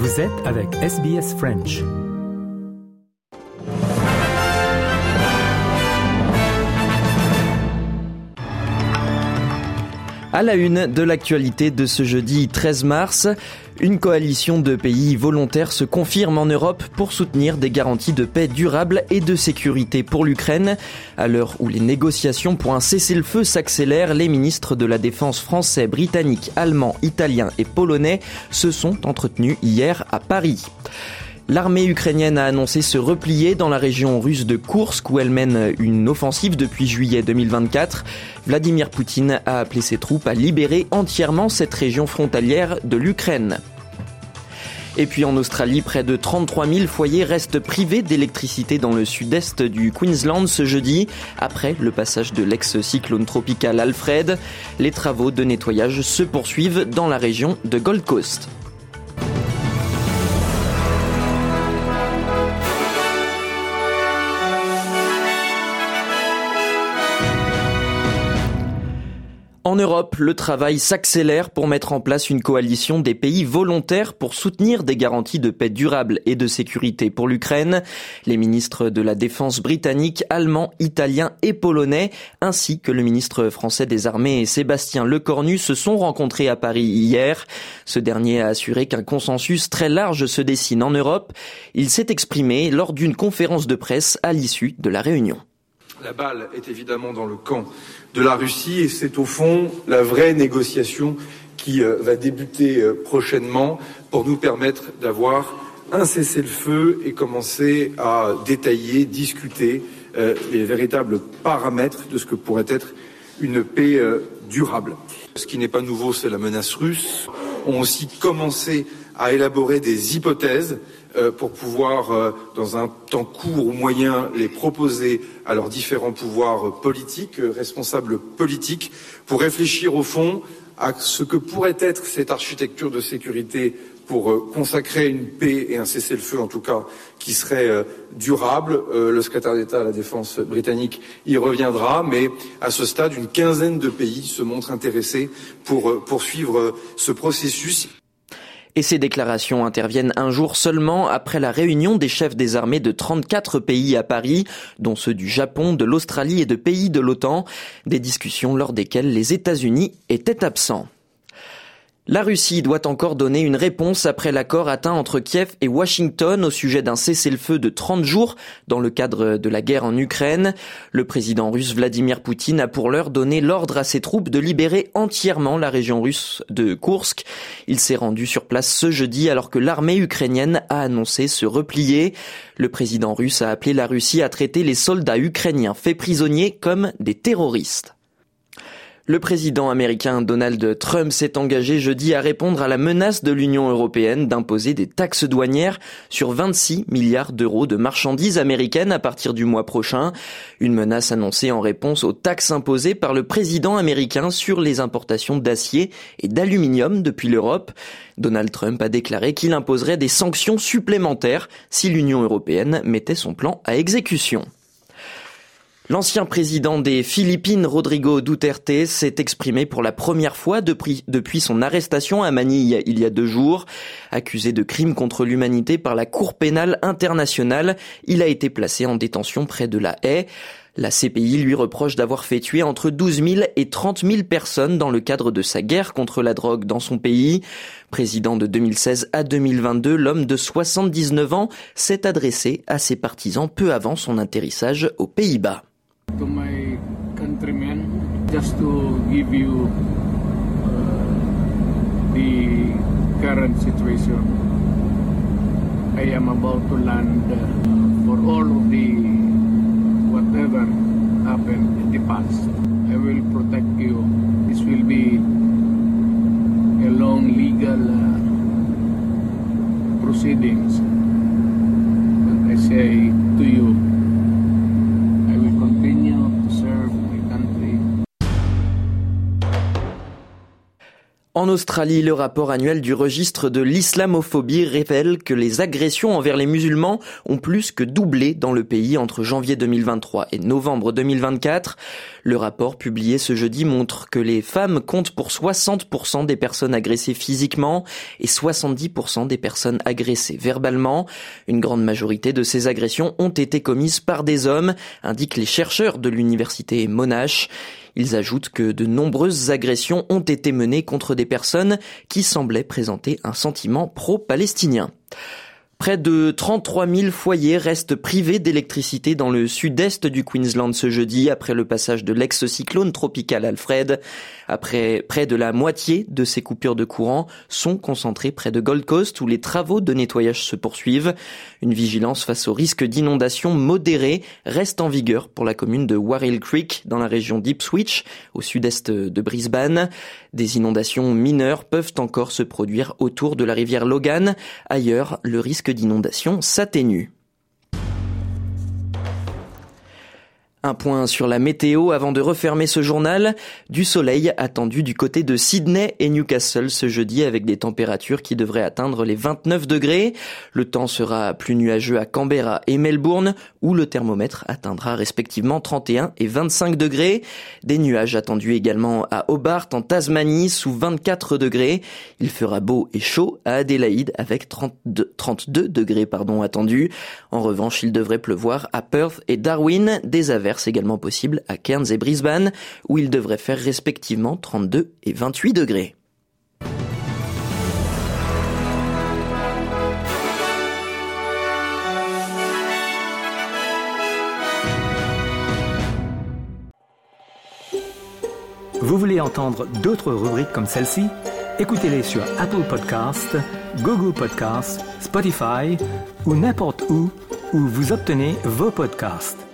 Vous êtes avec SBS French. À la une de l'actualité de ce jeudi 13 mars, une coalition de pays volontaires se confirme en Europe pour soutenir des garanties de paix durable et de sécurité pour l'Ukraine. À l'heure où les négociations pour un cessez-le-feu s'accélèrent, les ministres de la Défense français, britanniques, allemands, italiens et polonais se sont entretenus hier à Paris. L'armée ukrainienne a annoncé se replier dans la région russe de Koursk où elle mène une offensive depuis juillet 2024. Vladimir Poutine a appelé ses troupes à libérer entièrement cette région frontalière de l'Ukraine. Et puis en Australie, près de 33 000 foyers restent privés d'électricité dans le sud-est du Queensland ce jeudi, après le passage de l'ex-cyclone tropical Alfred. Les travaux de nettoyage se poursuivent dans la région de Gold Coast. En Europe, le travail s'accélère pour mettre en place une coalition des pays volontaires pour soutenir des garanties de paix durable et de sécurité pour l'Ukraine. Les ministres de la Défense britanniques, allemands, italiens et polonais, ainsi que le ministre français des Armées Sébastien Lecornu se sont rencontrés à Paris hier. Ce dernier a assuré qu'un consensus très large se dessine en Europe. Il s'est exprimé lors d'une conférence de presse à l'issue de la réunion. La balle est évidemment dans le camp de la Russie et c'est au fond la vraie négociation qui va débuter prochainement pour nous permettre d'avoir un cessez-le-feu et commencer à détailler, discuter les véritables paramètres de ce que pourrait être une paix durable. Ce qui n'est pas nouveau, c'est la menace russe. On a aussi commencé à élaborer des hypothèses pour pouvoir, dans un temps court ou moyen, les proposer à leurs différents pouvoirs politiques, responsables politiques, pour réfléchir au fond à ce que pourrait être cette architecture de sécurité pour consacrer une paix et un cessez-le-feu, en tout cas, qui serait durable. Le secrétaire d'État à la Défense britannique y reviendra, mais à ce stade, une quinzaine de pays se montrent intéressés pour poursuivre ce processus. Et ces déclarations interviennent un jour seulement après la réunion des chefs des armées de 34 pays à Paris, dont ceux du Japon, de l'Australie et de pays de l'OTAN, des discussions lors desquelles les États-Unis étaient absents. La Russie doit encore donner une réponse après l'accord atteint entre Kiev et Washington au sujet d'un cessez-le-feu de 30 jours dans le cadre de la guerre en Ukraine. Le président russe Vladimir Poutine a pour l'heure donné l'ordre à ses troupes de libérer entièrement la région russe de Koursk. Il s'est rendu sur place ce jeudi alors que l'armée ukrainienne a annoncé se replier. Le président russe a appelé la Russie à traiter les soldats ukrainiens faits prisonniers comme des terroristes. Le président américain Donald Trump s'est engagé jeudi à répondre à la menace de l'Union européenne d'imposer des taxes douanières sur 26 milliards d'euros de marchandises américaines à partir du mois prochain. Une menace annoncée en réponse aux taxes imposées par le président américain sur les importations d'acier et d'aluminium depuis l'Europe. Donald Trump a déclaré qu'il imposerait des sanctions supplémentaires si l'Union européenne mettait son plan à exécution. L'ancien président des Philippines, Rodrigo Duterte, s'est exprimé pour la première fois depuis son arrestation à Manille il y a 2 jours. Accusé de crimes contre l'humanité par la Cour pénale internationale, il a été placé en détention près de La Haye. La CPI lui reproche d'avoir fait tuer entre 12 000 et 30 000 personnes dans le cadre de sa guerre contre la drogue dans son pays. Président de 2016 à 2022, l'homme de 79 ans s'est adressé à ses partisans peu avant son atterrissage aux Pays-Bas. To my countrymen, just to give you the current situation, I am about to land for all of the whatever happened in the past. I will protect you. This will be a long legal proceedings. But I say to you, En Australie, le rapport annuel du registre de l'islamophobie révèle que les agressions envers les musulmans ont plus que doublé dans le pays entre janvier 2023 et novembre 2024. Le rapport publié ce jeudi montre que les femmes comptent pour 60% des personnes agressées physiquement et 70% des personnes agressées verbalement. Une grande majorité de ces agressions ont été commises par des hommes, indiquent les chercheurs de l'université Monash. Ils ajoutent que de nombreuses agressions ont été menées contre des personnes qui semblaient présenter un sentiment pro-palestinien. Près de 33 000 foyers restent privés d'électricité dans le sud-est du Queensland ce jeudi après le passage de l'ex-cyclone tropical Alfred. Après près de la moitié de ces coupures de courant sont concentrées près de Gold Coast où les travaux de nettoyage se poursuivent. Une vigilance face au risque d'inondation modérée reste en vigueur pour la commune de Warrill Creek dans la région d'Ipswich au sud-est de Brisbane. Des inondations mineures peuvent encore se produire autour de la rivière Logan. Ailleurs, le risque d'inondation s'atténue. Un point sur la météo avant de refermer ce journal. Du soleil attendu du côté de Sydney et Newcastle ce jeudi avec des températures qui devraient atteindre les 29 degrés. Le temps sera plus nuageux à Canberra et Melbourne où le thermomètre atteindra respectivement 31 et 25 degrés. Des nuages attendus également à Hobart en Tasmanie sous 24 degrés. Il fera beau et chaud à Adélaïde avec 32 degrés attendus. En revanche, il devrait pleuvoir à Perth et Darwin, des averses également possible à Cairns et Brisbane, où il devrait faire respectivement 32 et 28 degrés. Vous voulez entendre d'autres rubriques comme celle-ci? Écoutez-les sur Apple Podcasts, Google Podcasts, Spotify ou n'importe où vous obtenez vos podcasts.